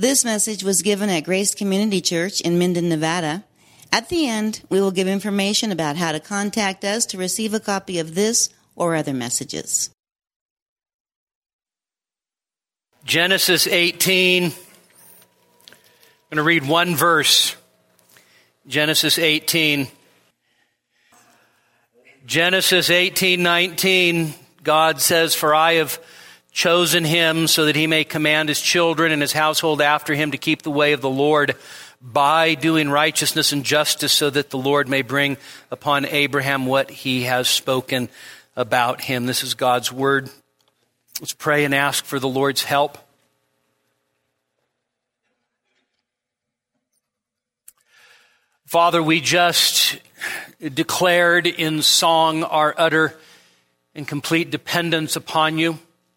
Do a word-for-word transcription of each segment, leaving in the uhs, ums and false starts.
This message was given at Grace Community Church in Minden, Nevada. At the end, we will give information about how to contact us to receive a copy of this or other messages. Genesis eighteen. I'm going to read one verse. Genesis eighteen. Genesis eighteen nineteen, God says, "For I have chosen him so that he may command his children and his household after him to keep the way of the Lord by doing righteousness and justice, so that the Lord may bring upon Abraham what he has spoken about him." This is God's word. Let's pray and ask for the Lord's help. Father, we just declared in song our utter and complete dependence upon you.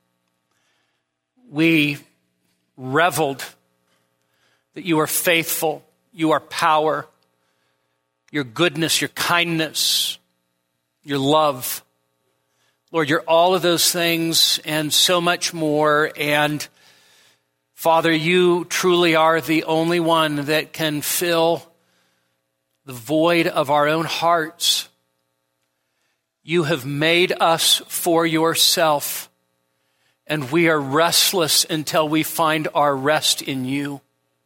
We reveled that you are faithful, you are power, your goodness, your kindness, your love. Lord, you're all of those things and so much more. And Father, you truly are the only one that can fill the void of our own hearts. You have made us for yourself, and we are restless until we find our rest in you.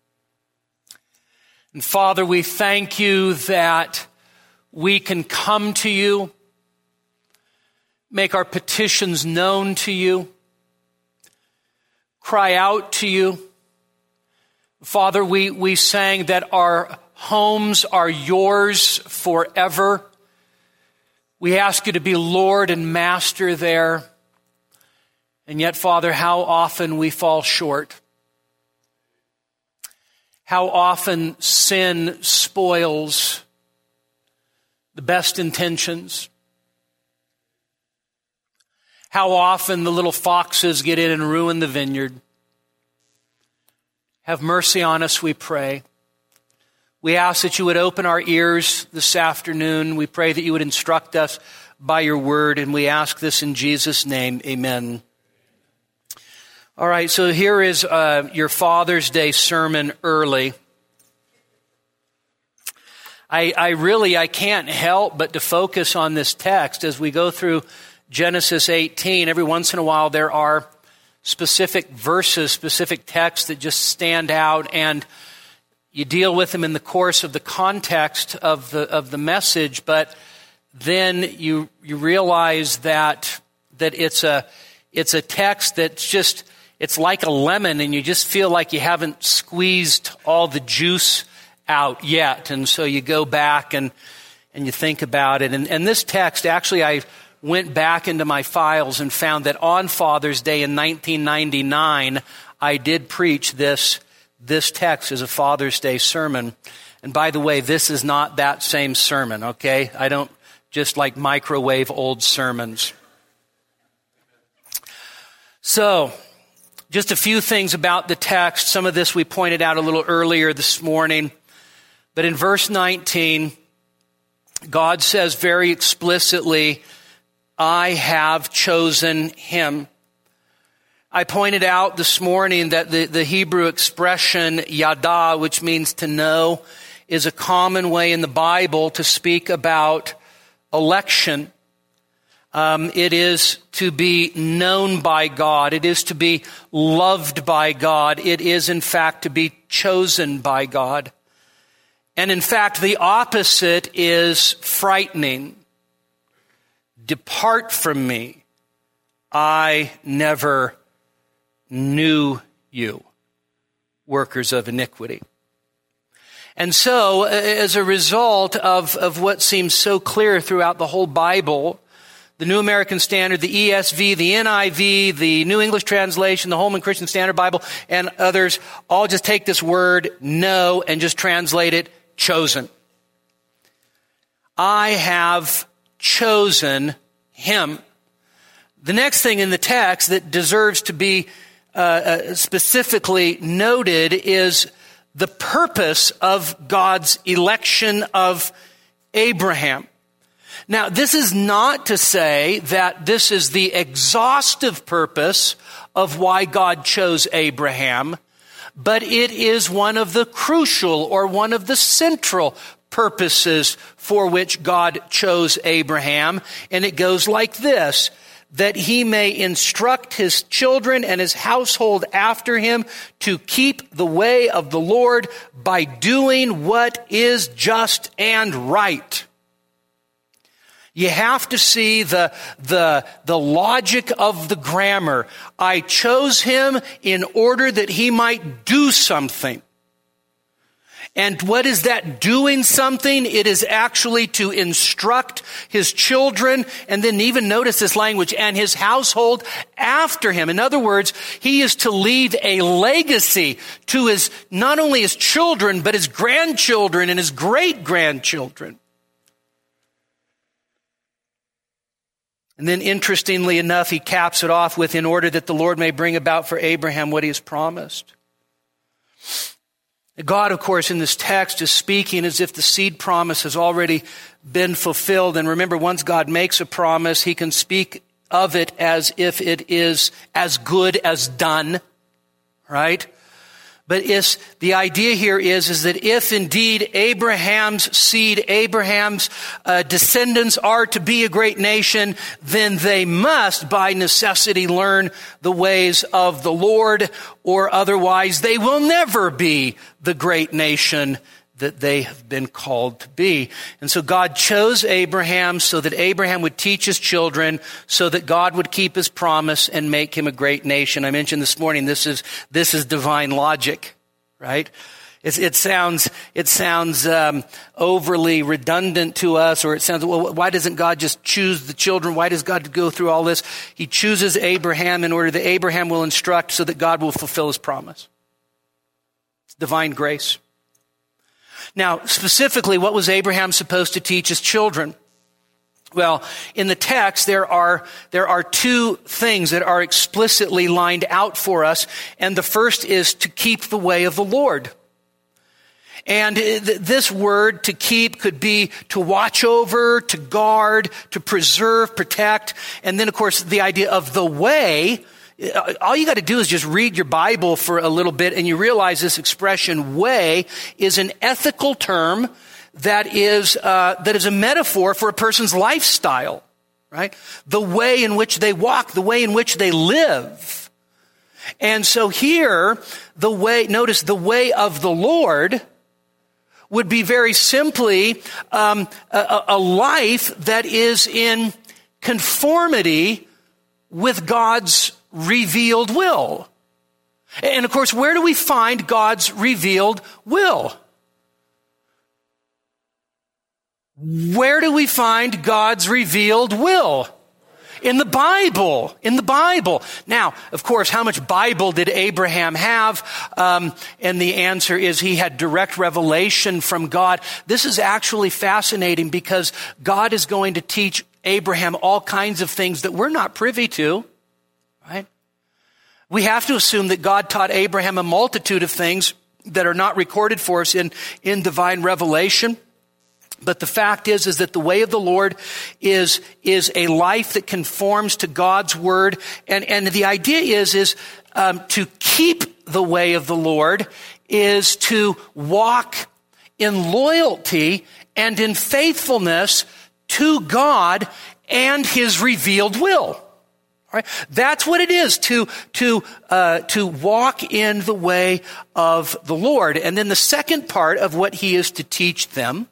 And Father, we thank you that we can come to you, make our petitions known to you, cry out to you. Father, we, we sang that our homes are yours forever. We ask you to be Lord and Master there. And yet, Father, how often we fall short. How often sin spoils the best intentions. How often the little foxes get in and ruin the vineyard. Have mercy on us, we pray. We ask that you would open our ears this afternoon. We pray that you would instruct us by your word, and we ask this in Jesus' name. Amen. All right, so here is uh, your Father's Day sermon early. I, I really, I can't help but to focus on this text as we go through Genesis eighteen. Every once in a while there are specific verses, specific texts that just stand out, and you deal with them in the course of the context of the of the message, but then you you realize that that it's a it's a text that's just it's like a lemon, and you just feel like you haven't squeezed all the juice out yet. And so you go back and and you think about it. And, and this text, actually, I went back into my files and found that on Father's Day in nineteen ninety-nine, I did preach this This text is a Father's Day sermon. And by the way, this is not that same sermon, okay? I don't just like microwave old sermons. So, just a few things about the text. Some of this we pointed out a little earlier this morning. But in verse nineteen, God says very explicitly, "I have chosen him." I pointed out this morning that the, the Hebrew expression yada, which means to know, is a common way in the Bible to speak about election. Um, it is to be known by God. It is to be loved by God. It is, in fact, to be chosen by God. And in fact, the opposite is frightening. "Depart from me. I never knew you, workers of iniquity." And so, as a result of, of what seems so clear throughout the whole Bible, the New American Standard, the E S V, the N I V, the New English Translation, the Holman Christian Standard Bible, and others all just take this word "know" and just translate it "chosen." I have chosen him. The next thing in the text that deserves to be uh, uh, specifically noted is the purpose of God's election of Abraham. Now, this is not to say that this is the exhaustive purpose of why God chose Abraham. but it is one of the crucial or one of the central purposes for which God chose Abraham. And it goes like this: that he may instruct his children and his household after him to keep the way of the Lord by doing what is just and right. You have to see the, the, the logic of the grammar. I chose him in order that he might do something. And what is that doing something? It is actually to instruct his children, and then even notice this language, and his household after him. In other words, he is to leave a legacy to his, not only his children, but his grandchildren and his great-grandchildren. And then interestingly enough, he caps it off with, in order that the Lord may bring about for Abraham what he has promised. God, of course, in this text is speaking as if the seed promise has already been fulfilled. And remember, once God makes a promise, he can speak of it as if it is as good as done, right? But it's, the idea here is, is that if indeed Abraham's seed, Abraham's uh, descendants are to be a great nation, then they must by necessity learn the ways of the Lord, or otherwise they will never be the great nation that they have been called to be. And so God chose Abraham so that Abraham would teach his children, so that God would keep his promise and make him a great nation. I mentioned this morning, this is, this is divine logic, right? It's, it sounds, it sounds, um, overly redundant to us, or it sounds, well, why doesn't God just choose the children? Why does God go through all this? He chooses Abraham in order that Abraham will instruct so that God will fulfill his promise. It's divine grace. Now, specifically, what was Abraham supposed to teach his children? Well, in the text, there are, there are two things that are explicitly lined out for us. And the first is to keep the way of the Lord. And this word, to keep, could be to watch over, to guard, to preserve, protect. And then, of course, the idea of the way. All you got to do is just read your Bible for a little bit, and you realize this expression "way" is an ethical term that is uh, that is a metaphor for a person's lifestyle, right? The way in which they walk, the way in which they live. And so here, the way, notice the way of the Lord would be very simply um, a, a life that is in conformity with God's revealed will. And of course, where do we find God's revealed will? Where do we find God's revealed will? In the Bible. In the Bible. Now, of course, how much Bible did Abraham have? Um, and the answer is he had direct revelation from God. This is actually fascinating because God is going to teach Abraham all kinds of things that we're not privy to. Right? We have to assume that God taught Abraham a multitude of things that are not recorded for us in, in divine revelation. But the fact is, is that the way of the Lord is, is a life that conforms to God's word. And, and the idea is, is, um, to keep the way of the Lord is to walk in loyalty and in faithfulness to God and his revealed will. All right? That's what it is to, to, uh, to walk in the way of the Lord. And then the second part of what he is to teach them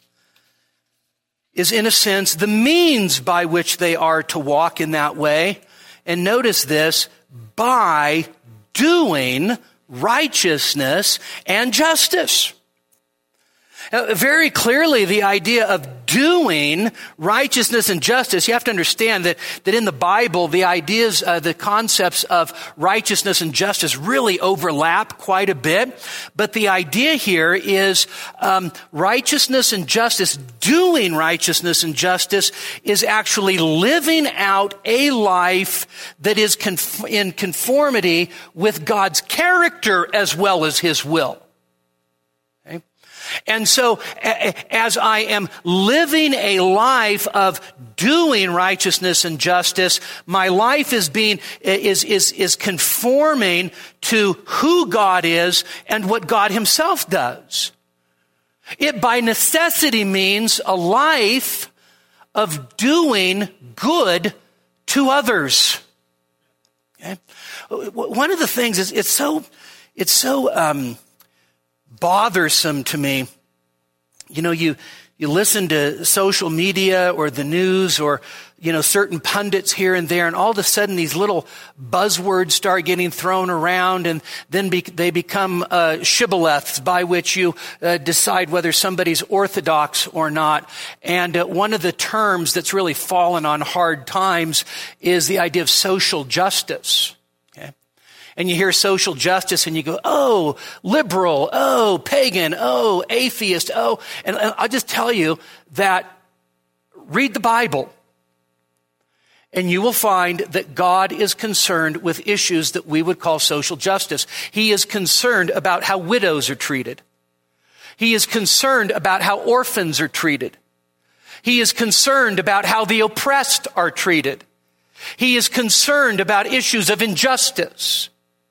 is, in a sense, the means by which they are to walk in that way. And notice this, by doing righteousness and justice. Now, very clearly, the idea of doing righteousness and justice, you have to understand that, that in the Bible, the ideas, uh, the concepts of righteousness and justice really overlap quite a bit. But the idea here is um, righteousness and justice, doing righteousness and justice is actually living out a life that is conf- in conformity with God's character as well as his will. And so as I am living a life of doing righteousness and justice, my life is being, is, is, is conforming to who God is and what God himself does. It by necessity means a life of doing good to others. Okay? One of the things is it's so, it's so, um, bothersome to me. You know, you, you listen to social media or the news or, you know, certain pundits here and there, and all of a sudden these little buzzwords start getting thrown around, and then be, they become uh, shibboleths by which you uh, decide whether somebody's orthodox or not. And uh, one of the terms that's really fallen on hard times is the idea of social justice. And you hear social justice and you go, oh, liberal, oh, pagan, oh, atheist, oh. And I'll just tell you that read the Bible and you will find that God is concerned with issues that we would call social justice. He is concerned about how widows are treated. He is concerned about how orphans are treated. He is concerned about how the oppressed are treated. He is concerned about issues of injustice.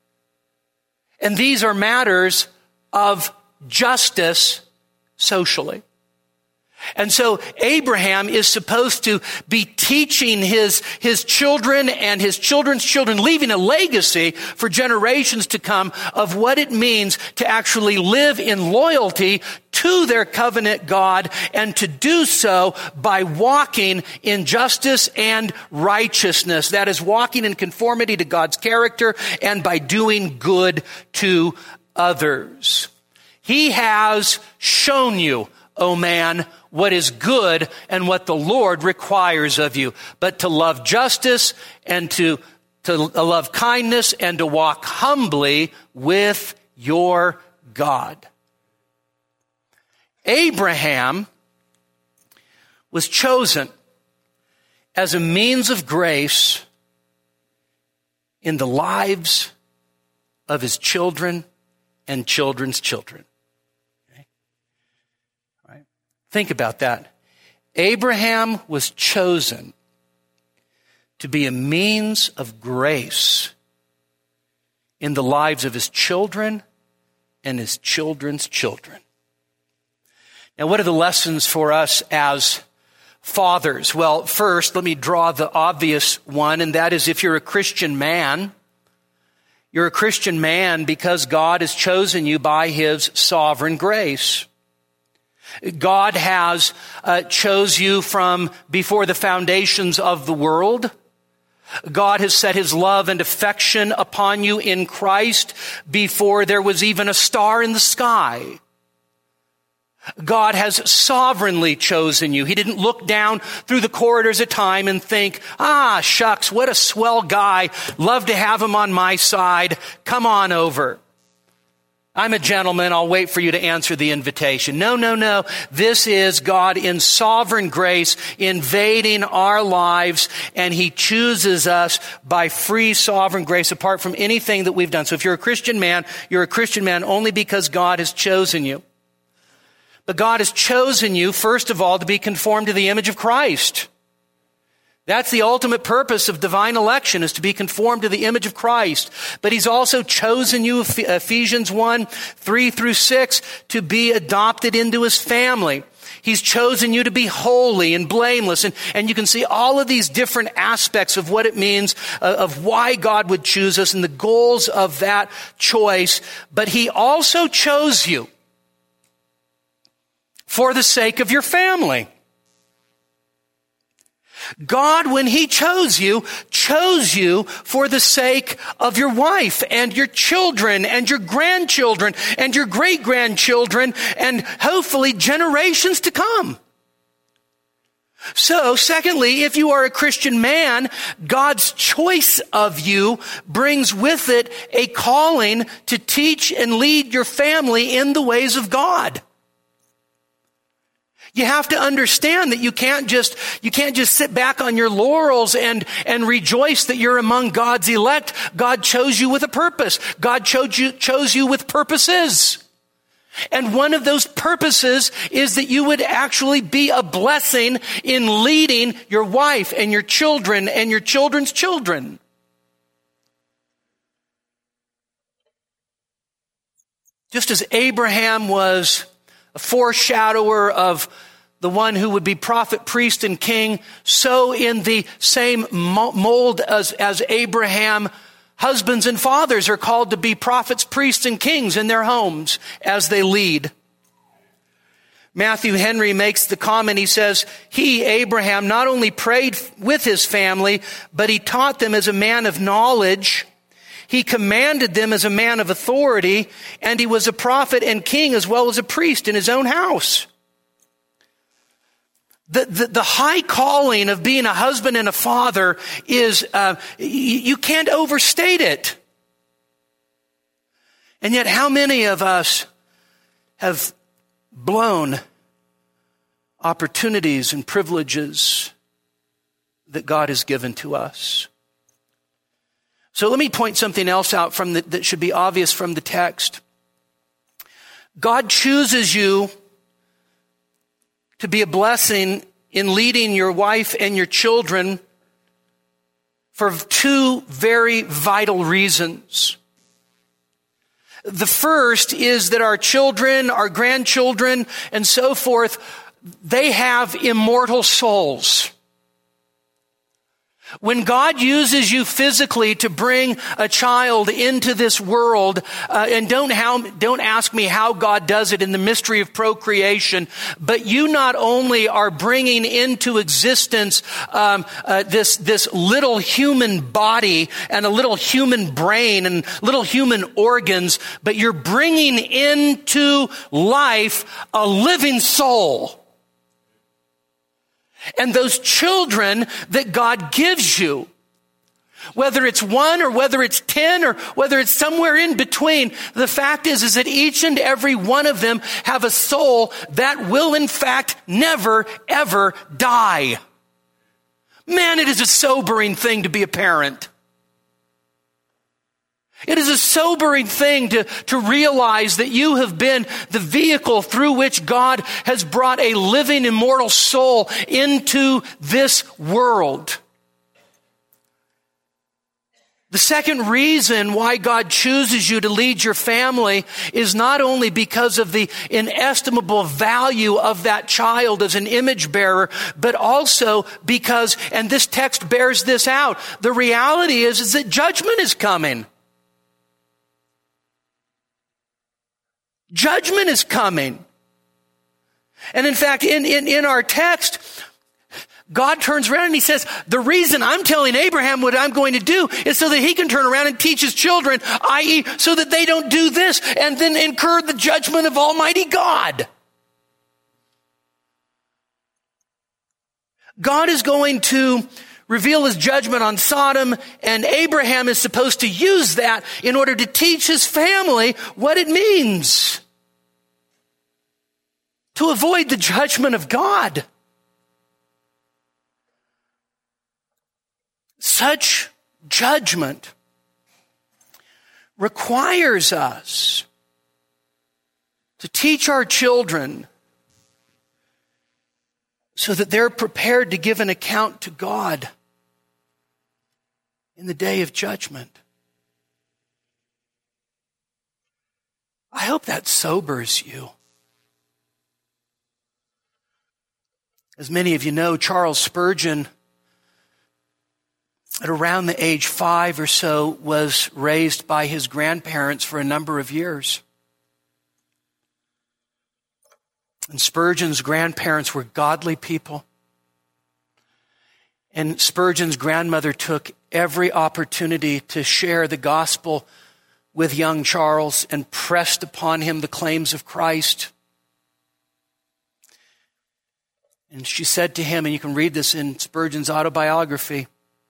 And these are matters of justice socially. And so Abraham is supposed to be teaching his, his children and his children's children, leaving a legacy for generations to come of what it means to actually live in loyalty to their covenant God, and to do so by walking in justice and righteousness. That is, walking in conformity to God's character and by doing good to others. He has shown you, O man, what is good and what the Lord requires of you, but to love justice and to, to love kindness and to walk humbly with your God. Abraham was chosen as a means of grace in the lives of his children and children's children. Okay? All right. Think about that. Abraham was chosen to be a means of grace in the lives of his children and his children's children. Now, what are the lessons for us as fathers? Well, first, let me draw the obvious one, and that is if you're a Christian man, you're a Christian man because God has chosen you by his sovereign grace. God has uh, chose you from before the foundations of the world. God has set his love and affection upon you in Christ before there was even a star in the sky. God has sovereignly chosen you. He didn't look down through the corridors of time and think, ah, shucks, what a swell guy. Love to have him on my side. Come on over. I'm a gentleman. I'll wait for you to answer the invitation. No, no, no. This is God in sovereign grace invading our lives, and he chooses us by free sovereign grace apart from anything that we've done. So if you're a Christian man, you're a Christian man only because God has chosen you. But God has chosen you, first of all, to be conformed to the image of Christ. That's the ultimate purpose of divine election, is to be conformed to the image of Christ. But he's also chosen you, Ephesians one, three through six, to be adopted into his family. He's chosen you to be holy and blameless. And, and you can see all of these different aspects of what it means, uh, of why God would choose us and the goals of that choice. But he also chose you for the sake of your family. God, when he chose you, chose you for the sake of your wife and your children and your grandchildren and your great-grandchildren and hopefully generations to come. So, secondly, if you are a Christian man, God's choice of you brings with it a calling to teach and lead your family in the ways of God. You have to understand that you can't just, you can't just sit back on your laurels and, and rejoice that you're among God's elect. God chose you with a purpose. God chose you, chose you with purposes. And one of those purposes is that you would actually be a blessing in leading your wife and your children and your children's children. Just as Abraham was a foreshadower of the one who would be prophet, priest, and king, so in the same mold as, as Abraham, husbands and fathers are called to be prophets, priests, and kings in their homes as they lead. Matthew Henry makes the comment, he says, he, Abraham, not only prayed with his family, but he taught them as a man of knowledge. He commanded them as a man of authority, and he was a prophet and king as well as a priest in his own house. The, the, the high calling of being a husband and a father is, uh, you, you can't overstate it. And yet how many of us have blown opportunities and privileges that God has given to us? So let me point something else out from the, that should be obvious from the text. God chooses you to be a blessing in leading your wife and your children for two very vital reasons. The first is that our children, our grandchildren, and so forth, they have immortal souls. When God uses you physically to bring a child into this world, uh, and don't how, don't ask me how God does it in the mystery of procreation, but you not only are bringing into existence um, uh, this this little human body and a little human brain and little human organs, but you're bringing into life a living soul. And those children that God gives you, whether it's one or whether it's ten or whether it's somewhere in between, the fact is, is that each and every one of them have a soul that will in fact never, ever die. Man, it is a sobering thing to be a parent. It is a sobering thing to, to realize that you have been the vehicle through which God has brought a living, immortal soul into this world. The second reason why God chooses you to lead your family is not only because of the inestimable value of that child as an image bearer, but also because, and this text bears this out, the reality is, is that judgment is coming. Judgment is coming. And in fact, in, in, in our text, God turns around and he says, the reason I'm telling Abraham what I'm going to do is so that he can turn around and teach his children, that is so that they don't do this and then incur the judgment of Almighty God. God is going to reveal his judgment on Sodom, and Abraham is supposed to use that in order to teach his family what it means to avoid the judgment of God. Such judgment requires us to teach our children so that they're prepared to give an account to God in the day of judgment. I hope that sobers you. As many of you know, Charles Spurgeon, at around the age five or so, was raised by his grandparents for a number of years. And Spurgeon's grandparents were godly people. And Spurgeon's grandmother took every opportunity to share the gospel with young Charles and pressed upon him the claims of Christ. And she said to him, and you can read this in Spurgeon's autobiography,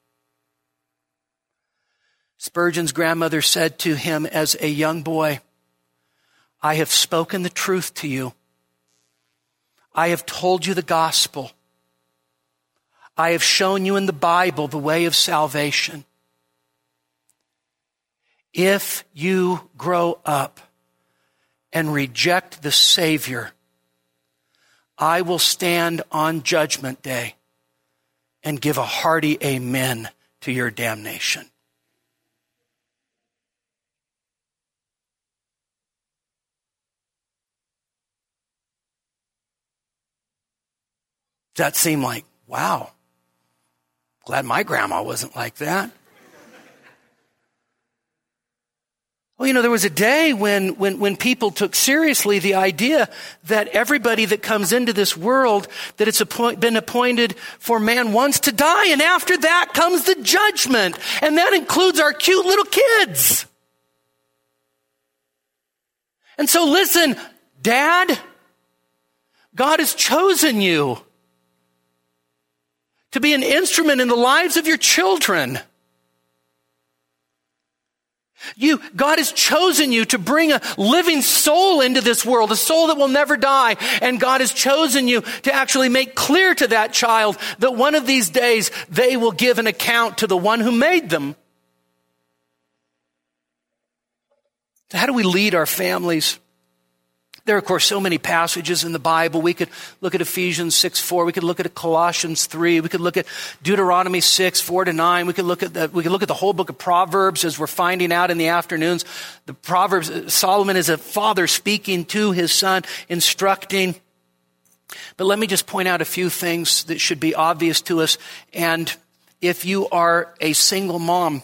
Spurgeon's grandmother said to him as a young boy, I have spoken the truth to you. I have told you the gospel. I have shown you in the Bible the way of salvation. If you grow up and reject the Savior, I will stand on Judgment Day and give a hearty amen to your damnation. Does that seem like, wow, glad my grandma wasn't like that? Well, you know, there was a day when, when, when people took seriously the idea that everybody that comes into this world, that it's appoint, been appointed for man once to die, and after that comes the judgment. And that includes our cute little kids. And so listen, Dad, God has chosen you to be an instrument in the lives of your children. You, God has chosen you to bring a living soul into this world, a soul that will never die. And God has chosen you to actually make clear to that child that one of these days they will give an account to the one who made them. So how do we lead our families? There are, of course, so many passages in the Bible. We could look at Ephesians six four. We could look at Colossians three. We could look at Deuteronomy six four to nine. We could look at the, we could look at the whole book of Proverbs as we're finding out in the afternoons. The Proverbs, Solomon is a father speaking to his son, instructing. But let me just point out a few things that should be obvious to us. And if you are a single mom,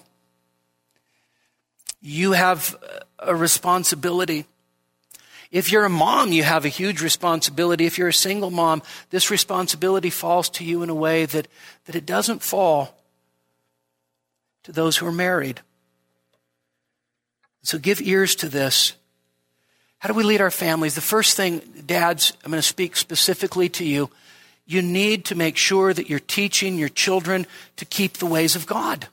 you have a responsibility. If you're a mom, you have a huge responsibility. If you're a single mom, this responsibility falls to you in a way that, that it doesn't fall to those who are married. So give ears to this. How do we lead our families? The first thing, dads, I'm going to speak specifically to you. You need to make sure that you're teaching your children to keep the ways of God.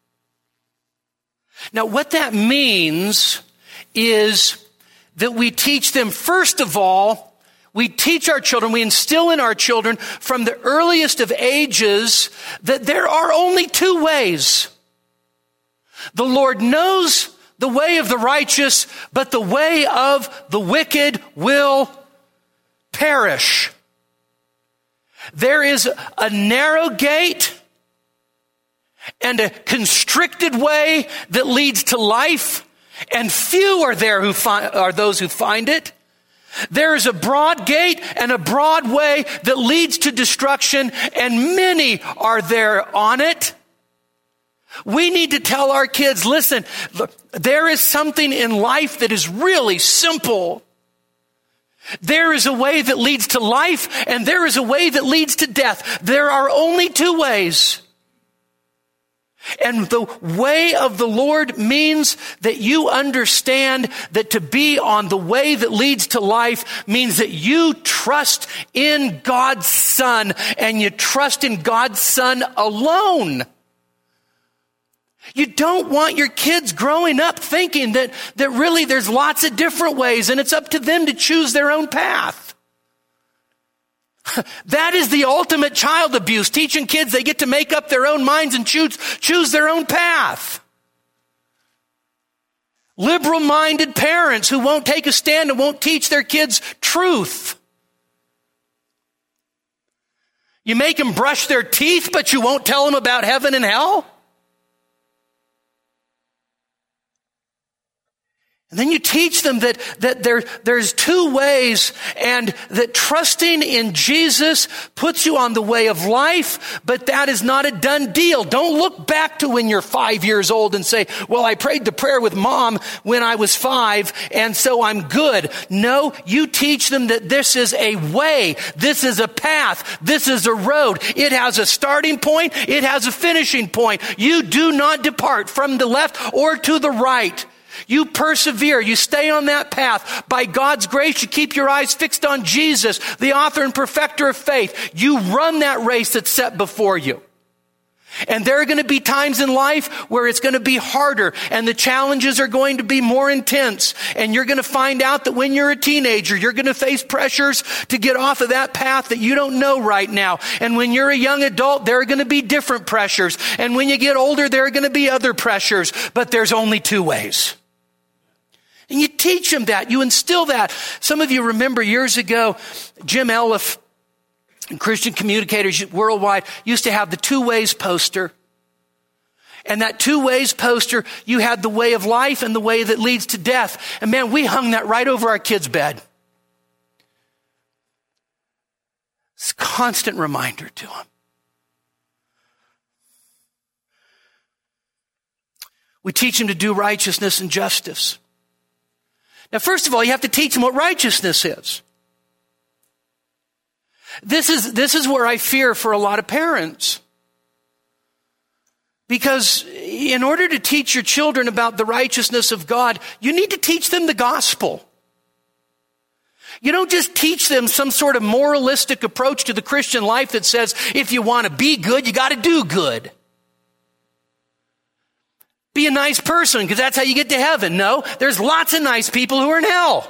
Now, what that means is that we teach them, first of all, we teach our children, we instill in our children from the earliest of ages that there are only two ways. The Lord knows the way of the righteous, but the way of the wicked will perish. There is a narrow gate and a constricted way that leads to life, and few are there who find, are those who find it. There is a broad gate and a broad way that leads to destruction, and many are there on it. We need to tell our kids, listen, look, there is something in life that is really simple. There is a way that leads to life, and there is a way that leads to death. There are only two ways. And the way of the Lord means that you understand that to be on the way that leads to life means that you trust in God's Son, and you trust in God's Son alone. You don't want your kids growing up thinking that, that really there's lots of different ways and it's up to them to choose their own path. That is the ultimate child abuse, teaching kids they get to make up their own minds and choose, choose their own path. Liberal-minded parents who won't take a stand and won't teach their kids truth. You make them brush their teeth, but you won't tell them about heaven and hell? And then you teach them that, that there, there's two ways, and that trusting in Jesus puts you on the way of life, but that is not a done deal. Don't look back to when you're five years old and say, well, I prayed the prayer with mom when I was five, and so I'm good. No, you teach them that this is a way, this is a path, this is a road. It has a starting point, it has a finishing point. You do not depart from the left or to the right. You persevere. You stay on that path. By God's grace, you keep your eyes fixed on Jesus, the author and perfecter of faith. You run that race that's set before you. And there are going to be times in life where it's going to be harder, and the challenges are going to be more intense. And you're going to find out that when you're a teenager, you're going to face pressures to get off of that path that you don't know right now. And when you're a young adult, there are going to be different pressures. And when you get older, there are going to be other pressures. But there's only two ways. And you teach them that. You instill that. Some of you remember years ago, Jim Elliff and Christian Communicators Worldwide used to have the Two Ways poster. And that Two Ways poster, you had the way of life and the way that leads to death. And man, we hung that right over our kids' bed. It's a constant reminder to them. We teach them to do righteousness and justice. Now, first of all, you have to teach them what righteousness is. This is, this is where I fear for a lot of parents. Because in order to teach your children about the righteousness of God, you need to teach them the gospel. You don't just teach them some sort of moralistic approach to the Christian life that says, if you want to be good, you got to do good. Be a nice person because that's how you get to heaven. No, there's lots of nice people who are in hell.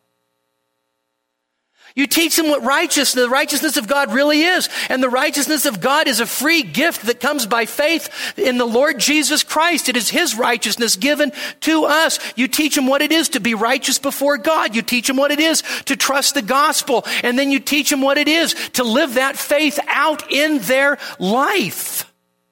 You teach them what righteousness, the righteousness of God really is. And the righteousness of God is a free gift that comes by faith in the Lord Jesus Christ. It is His righteousness given to us. You teach them what it is to be righteous before God. You teach them what it is to trust the gospel. And then you teach them what it is to live that faith out in their life.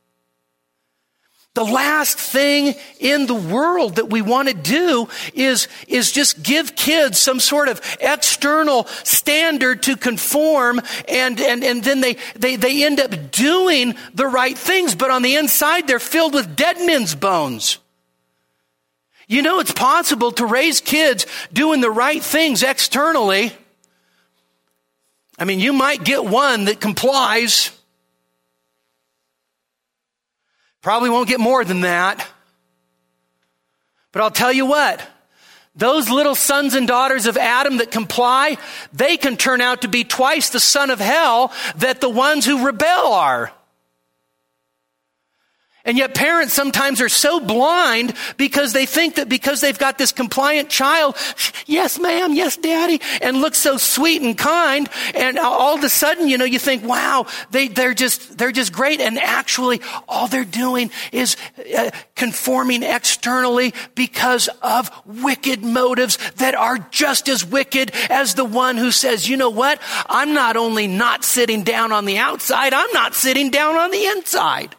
The last thing in the world that we want to do is, is just give kids some sort of external standard to conform, and, and, and then they, they, they end up doing the right things, but on the inside they're filled with dead men's bones. You know, it's possible to raise kids doing the right things externally. I mean, you might get one that complies. Probably won't get more than that. But I'll tell you what, those little sons and daughters of Adam that comply, they can turn out to be twice the son of hell that the ones who rebel are. And yet parents sometimes are so blind because they think that because they've got this compliant child, yes ma'am, yes daddy, and looks so sweet and kind, and all of a sudden, you know, you think, wow, they, they're just, they're just great. And actually all they're doing is uh, conforming externally because of wicked motives that are just as wicked as the one who says, you know what? I'm not only not sitting down on the outside, I'm not sitting down on the inside.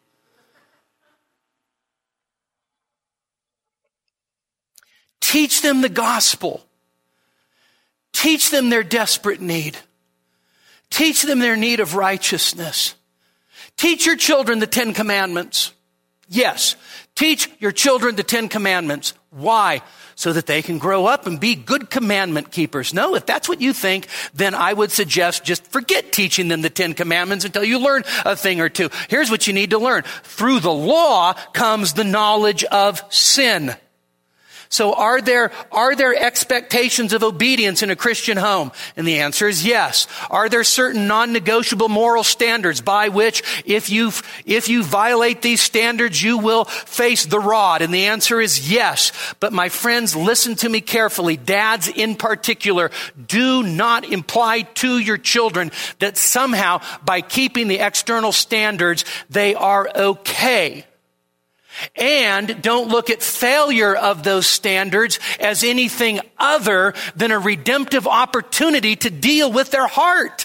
Teach them the gospel. Teach them their desperate need. Teach them their need of righteousness. Teach your children the Ten Commandments. Yes, teach your children the Ten Commandments. Why? So that they can grow up and be good commandment keepers. No, if that's what you think, then I would suggest just forget teaching them the Ten Commandments until you learn a thing or two. Here's what you need to learn. Through the law comes the knowledge of sin. So are there, are there expectations of obedience in a Christian home? And the answer is yes. Are there certain non-negotiable moral standards by which if you, if you violate these standards, you will face the rod? And the answer is yes. But my friends, listen to me carefully. Dads in particular, do not imply to your children that somehow by keeping the external standards, they are okay. And don't look at failure of those standards as anything other than a redemptive opportunity to deal with their heart.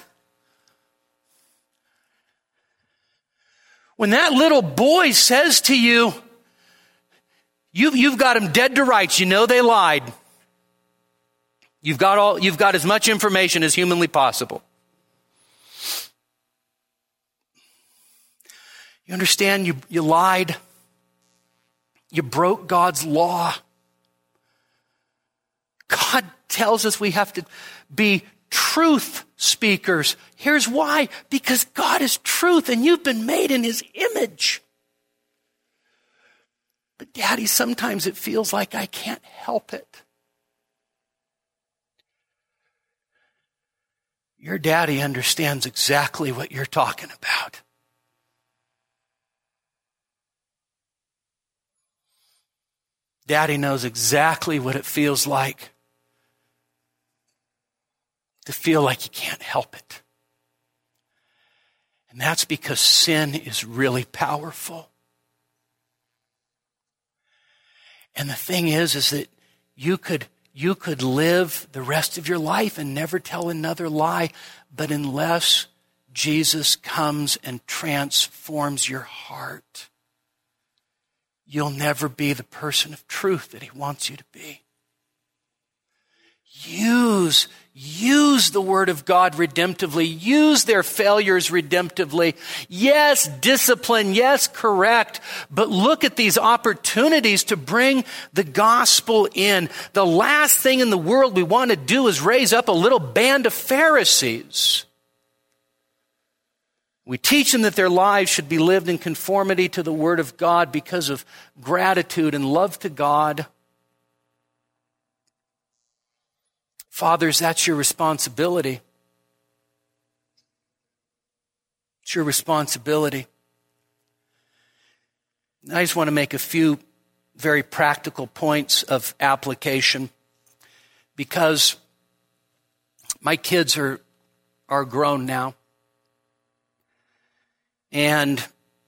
When that little boy says to you, you you've got them dead to rights, you know they lied. You've got all, you've got as much information as humanly possible. You understand? You, you lied. You broke God's law. God tells us we have to be truth speakers. Here's why. Because God is truth and you've been made in His image. But Daddy, sometimes it feels like I can't help it. Your daddy understands exactly what you're talking about. Daddy knows exactly what it feels like to feel like you can't help it. And that's because sin is really powerful. And the thing is, is that you could, you could live the rest of your life and never tell another lie. But unless Jesus comes and transforms your heart, you'll never be the person of truth that he wants you to be. Use, use the word of God redemptively. Use their failures redemptively. Yes, discipline. Yes, correct. But look at these opportunities to bring the gospel in. The last thing in the world we want to do is raise up a little band of Pharisees. We teach them that their lives should be lived in conformity to the word of God because of gratitude and love to God. Fathers, that's your responsibility. It's your responsibility. I just want to make a few very practical points of application because my kids are, are grown now. And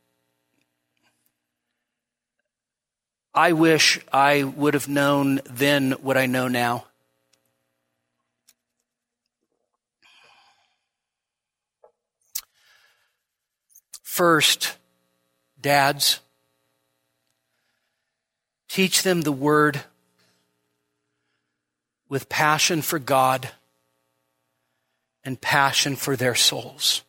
I wish I would have known then what I know now. First, dads, teach them the word with passion for God and passion for their souls.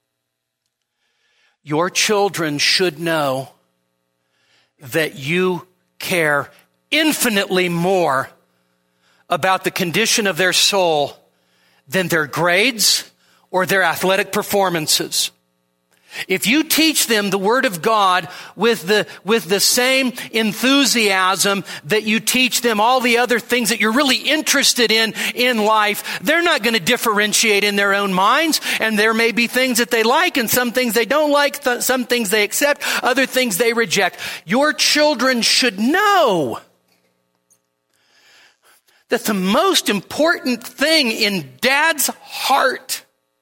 Your children should know that you care infinitely more about the condition of their soul than their grades or their athletic performances. If you teach them the Word of God with the, with the same enthusiasm that you teach them all the other things that you're really interested in in life, they're not going to differentiate in their own minds. And there may be things that they like and some things they don't like, th- some things they accept, other things they reject. Your children should know that the most important thing in Dad's heart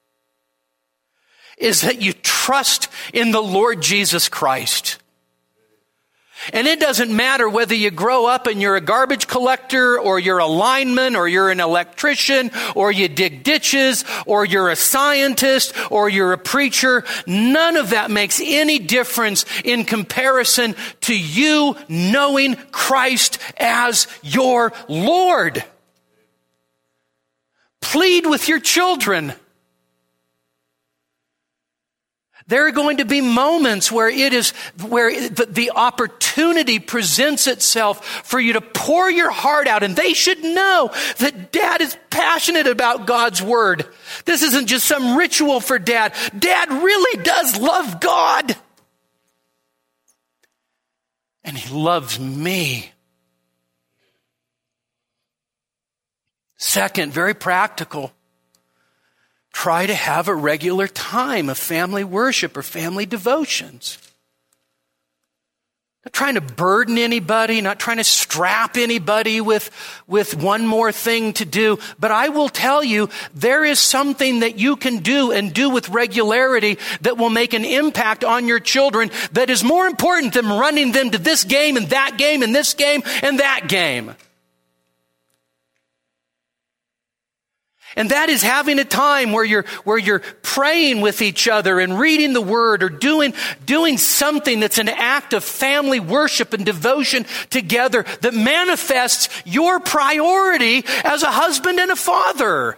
is that you trust in the Lord Jesus Christ. And it doesn't matter whether you grow up and you're a garbage collector or you're a lineman or you're an electrician or you dig ditches or you're a scientist or you're a preacher. None of that makes any difference in comparison to you knowing Christ as your Lord. Plead with your children. There are going to be moments where it is, where the, the opportunity presents itself for you to pour your heart out, and they should know that Dad is passionate about God's word. This isn't just some ritual for Dad. Dad really does love God. And he loves me. Second, very practical. Try to have a regular time of family worship or family devotions. Not trying to burden anybody, not trying to strap anybody with, with one more thing to do. But I will tell you, there is something that you can do and do with regularity that will make an impact on your children that is more important than running them to this game and that game and this game and that game. And that is having a time where you're, where you're praying with each other and reading the word or doing, doing something that's an act of family worship and devotion together that manifests your priority as a husband and a father.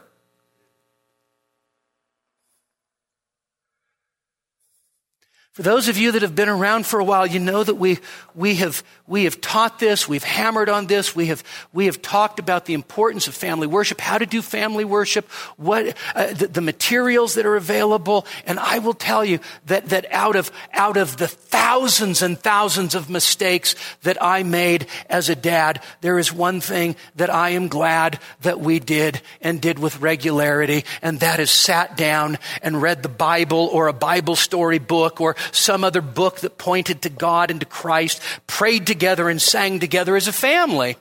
For those of you that have been around for a while, you know that we, we have, we have taught this, we've hammered on this, we have, we have talked about the importance of family worship, how to do family worship, what, uh, the, the materials that are available. And I will tell you that, that out of, out of the thousands and thousands of mistakes that I made as a dad, there is one thing that I am glad that we did and did with regularity. And that is sat down and read the Bible or a Bible story book or some other book that pointed to God and to Christ, prayed together and sang together as a family.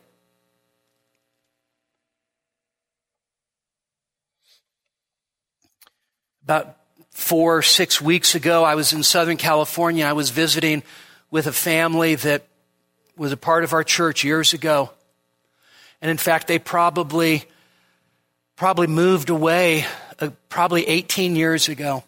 About four or six weeks ago, I was in Southern California. I was visiting with a family that was a part of our church years ago. And in fact, they probably, probably moved away uh, probably eighteen years ago.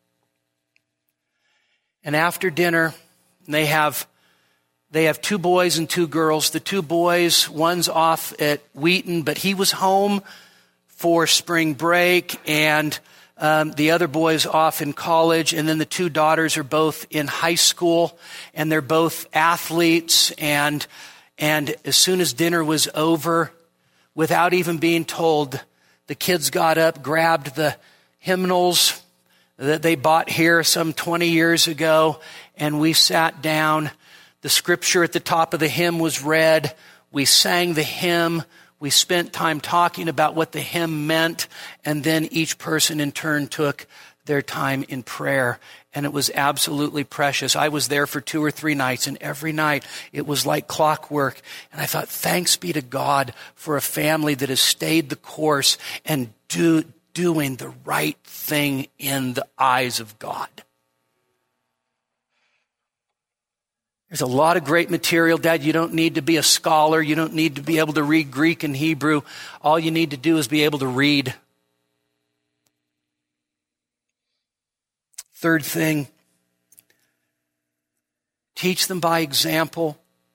And after dinner, they have They have two boys and two girls. The two boys, one's off at Wheaton, but he was home for spring break, and um, the other boy's off in college. And then the two daughters are both in high school, and they're both athletes. And and as soon as dinner was over, without even being told, the kids got up, grabbed the hymnals that they bought here some twenty years ago, and we sat down. The scripture at the top of the hymn was read. We sang the hymn. We spent time talking about what the hymn meant. And then each person in turn took their time in prayer. And it was absolutely precious. I was there for two or three nights, and every night it was like clockwork. And I thought, thanks be to God for a family that has stayed the course and do, doing the right thing in the eyes of God. There's a lot of great material, Dad. You don't need to be a scholar. You don't need to be able to read Greek and Hebrew. All you need to do is be able to read. Third thing, teach them by example.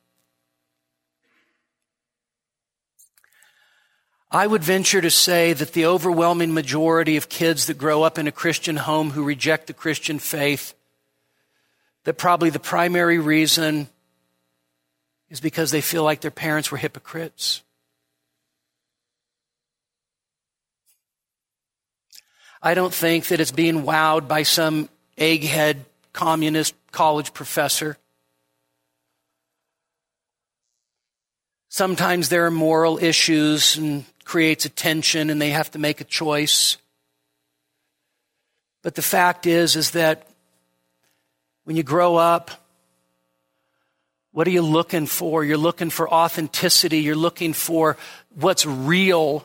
I would venture to say that the overwhelming majority of kids that grow up in a Christian home who reject the Christian faith, that probably the primary reason is because they feel like their parents were hypocrites. I don't think that it's being wowed by some egghead communist college professor. Sometimes there are moral issues and creates a tension and they have to make a choice. But the fact is, is that when you grow up, what are you looking for? You're looking for authenticity. You're looking for what's real.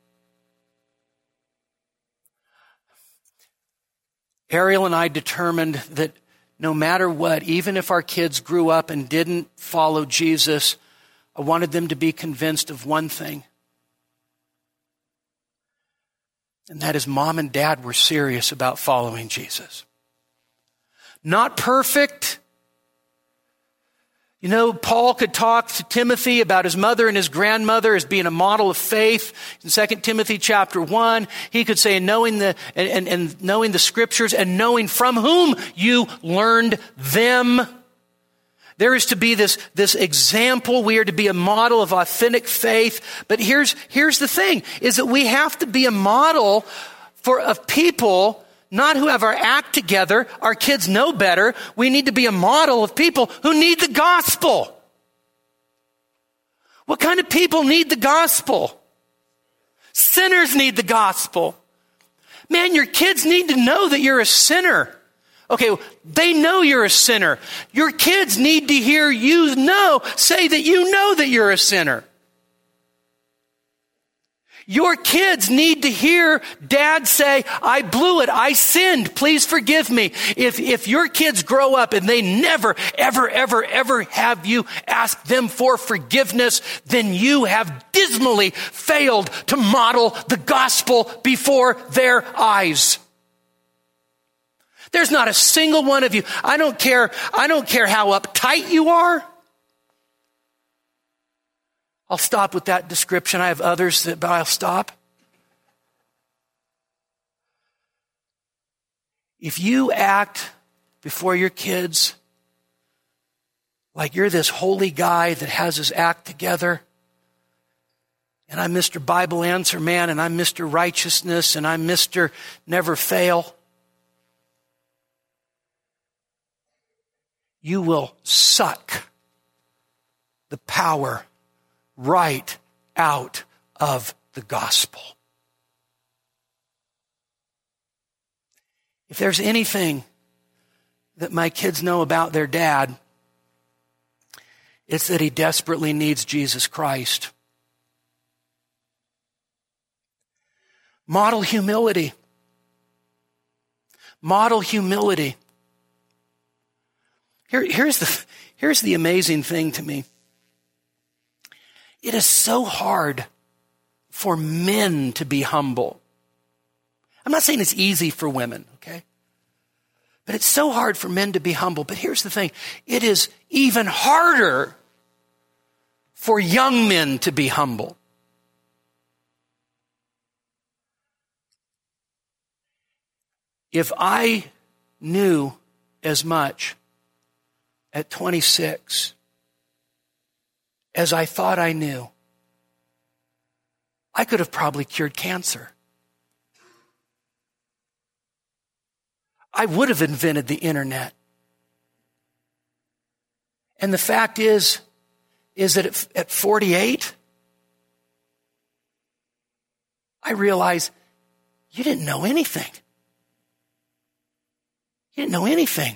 Ariel and I determined that no matter what, even if our kids grew up and didn't follow Jesus, I wanted them to be convinced of one thing. And that is, Mom and Dad were serious about following Jesus. Not perfect. You know, Paul could talk to Timothy about his mother and his grandmother as being a model of faith. In Second Timothy chapter one, he could say, knowing the, and, and, and knowing the scriptures and knowing from whom you learned them. There is to be this, this example. We are to be a model of authentic faith. But here's, here's the thing, is that we have to be a model for, of people not who have our act together. Our kids know better. We need to be a model of people who need the gospel. What kind of people need the gospel? Sinners need the gospel. Man, your kids need to know that you're a sinner. Okay, they know you're a sinner. Your kids need to hear you know, say that you know that you're a sinner. Your kids need to hear Dad say, I blew it, I sinned, please forgive me. If, if your kids grow up and they never, ever, ever, ever have you ask them for forgiveness, then you have dismally failed to model the gospel before their eyes. There's not a single one of you. I don't care, I don't care how uptight you are. I'll stop with that description. I have others, that, but I'll stop. If you act before your kids like you're this holy guy that has his act together, and I'm Mister Bible Answer Man, and I'm Mister Righteousness, and I'm Mister Never Fail, you will suck the power right out of the gospel. If there's anything that my kids know about their dad, it's that he desperately needs Jesus Christ. Model humility. Model humility. Here, here's the, here's the amazing thing to me. It is so hard for men to be humble. I'm not saying it's easy for women, okay? But it's so hard for men to be humble. But here's the thing. It is even harder for young men to be humble. If I knew as much at twenty-six as I thought I knew, I could have probably cured cancer. I would have invented the internet. And the fact is, is that at, at forty-eight, I realized you didn't know anything. You didn't know anything.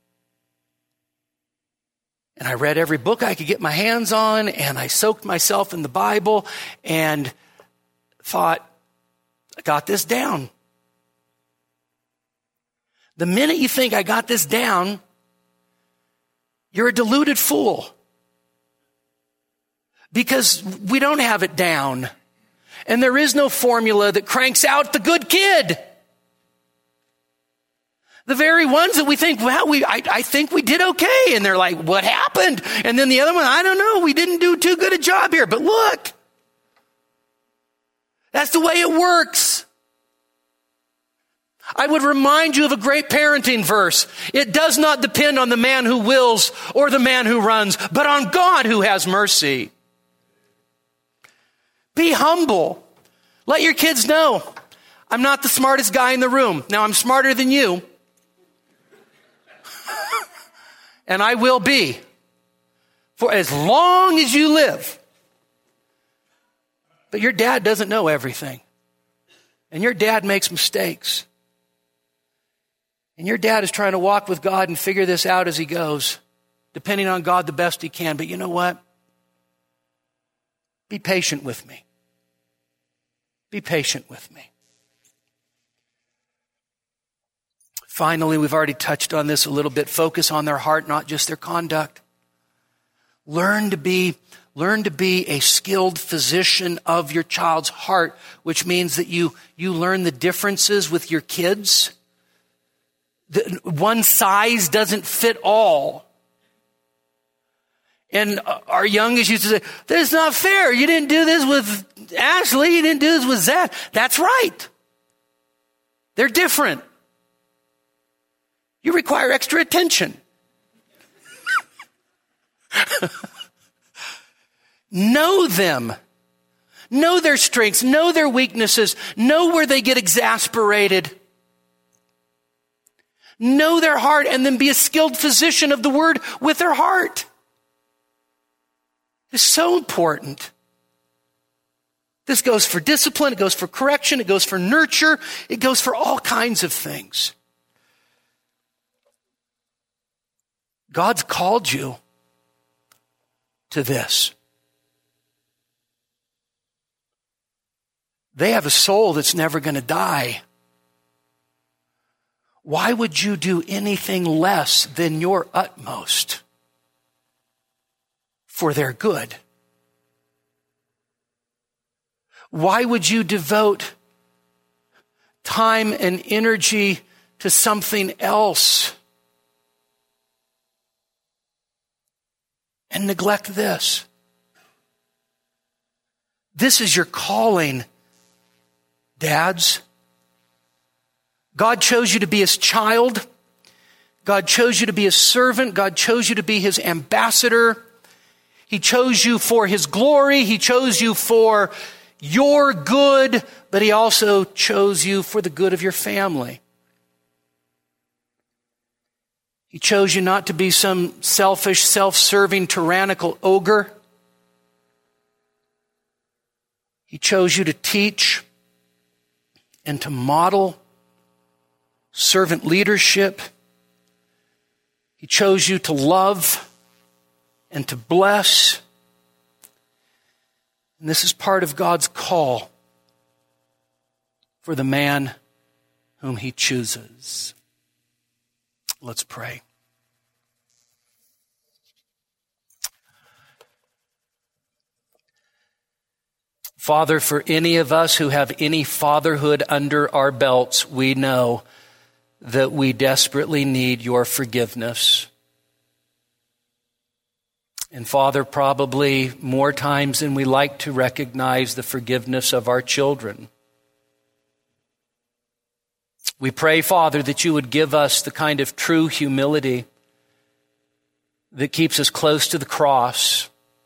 And I read every book I could get my hands on, and I soaked myself in the Bible and thought, I got this down. The minute you think I got this down, you're a deluded fool. Because we don't have it down. And there is no formula that cranks out the good kid. The very ones that we think, well, we, I, I think we did okay. And they're like, what happened? And then the other one, I don't know, we didn't do too good a job here. But look, that's the way it works. I would remind you of a great parenting verse. It does not depend on the man who wills or the man who runs, but on God who has mercy. Be humble. Let your kids know, I'm not the smartest guy in the room. Now, I'm smarter than you. And I will be for as long as you live. But your dad doesn't know everything. And your dad makes mistakes. And your dad is trying to walk with God and figure this out as he goes, depending on God the best he can. But you know what? Be patient with me. Be patient with me. Finally, we've already touched on this a little bit. Focus on their heart, not just their conduct. Learn to be, learn to be a skilled physician of your child's heart, which means that you, you learn the differences with your kids. The, one size doesn't fit all. And our youngest used to say, that's not fair. You didn't do this with Ashley. You didn't do this with Zach. That's right. They're different. You require extra attention. Know them. Know their strengths. Know their weaknesses. Know where they get exasperated. Know their heart and then be a skilled physician of the word with their heart. It's so important. This goes for discipline. It goes for correction. It goes for nurture. It goes for all kinds of things. God's called you to this. They have a soul that's never going to die. Why would you do anything less than your utmost for their good? Why would you devote time and energy to something else and neglect this? This is your calling, dads. God chose you to be his child. God chose you to be his servant. God chose you to be his ambassador. He chose you for his glory. He chose you for your good, but he also chose you for the good of your family. He chose you not to be some selfish, self-serving, tyrannical ogre. He chose you to teach and to model servant leadership. He chose you to love and to bless. And this is part of God's call for the man whom he chooses. Let's pray. Father, for any of us who have any fatherhood under our belts, we know that we desperately need your forgiveness. And Father, probably more times than we like to recognize the forgiveness of our children. We pray, Father, that you would give us the kind of true humility that keeps us close to the cross,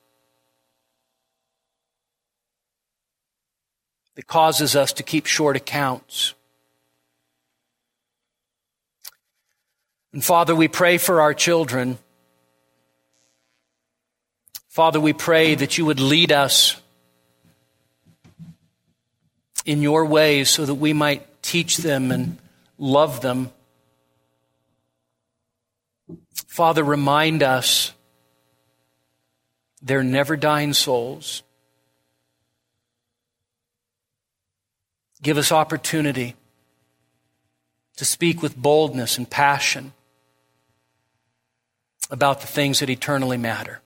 that causes us to keep short accounts. And Father, we pray for our children. Father, we pray that you would lead us in your ways so that we might teach them and love them. Father, remind us they're never dying souls. Give us opportunity to speak with boldness and passion about the things that eternally matter.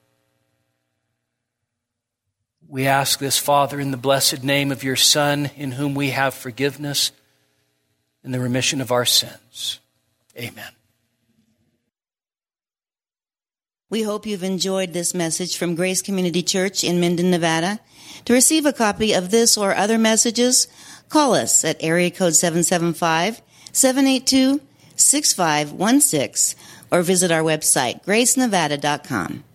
We ask this, Father, in the blessed name of your Son, in whom we have forgiveness and the remission of our sins. Amen. We hope you've enjoyed this message from Grace Community Church in Minden, Nevada. To receive a copy of this or other messages, call us at area code seven seven five, seven eight two, six five one six or visit our website, grace nevada dot com.